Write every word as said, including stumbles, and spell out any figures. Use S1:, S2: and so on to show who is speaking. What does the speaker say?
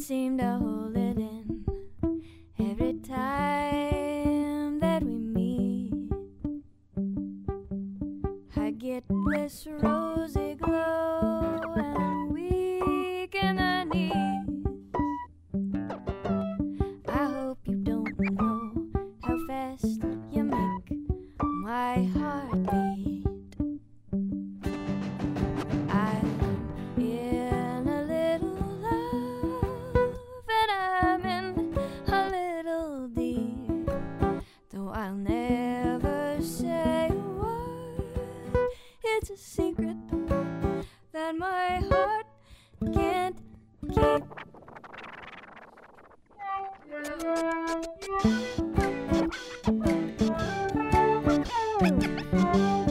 S1: seem to hold it in every time that we meet. I get this rosy glow and weak in the knees. I hope you don't know how fast you make my heart beat. I'm in a little love and I'm in a little deep, though I'll never say a word. It's a secret that my heart can't keep.